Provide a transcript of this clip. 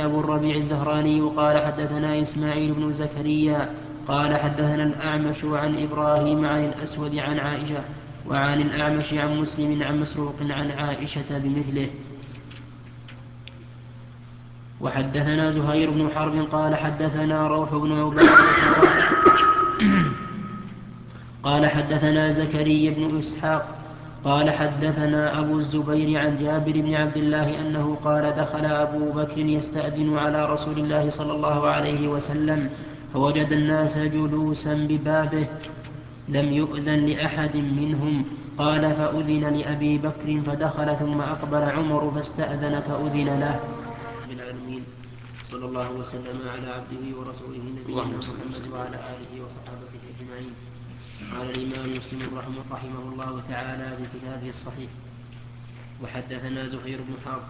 حدثني أبو الربيع الزهراني قال حدثنا إسماعيل بن زكريا قال حدثنا الأعمش عن إبراهيم عن الأسود عن عائشة وعن الأعمش عن مسلم عن مسروق عن عائشة بمثله. وحدثنا زهير بن حرب قال حدثنا روح بن عبادة قال حدثنا زكريا بن إسحاق قال حدثنا أبو الزبير عن جابر بن عبد الله أنه قال دخل أبو بكر يستأذن على رسول الله صلى الله عليه وسلم فوجد الناس جلوسا ببابه لم يؤذن لأحد منهم. قال فأذن لأبي بكر فدخل ثم أقبل عمر فاستأذن فأذن له. بالعالمين صلى الله وسلم على عبده ورسوله نبينا محمد وعلى آله وصحابته أجمعين. قال الإمام مسلم رحمه الله تعالى في كتابه الصحيح: وحدثنا زهير بن حرب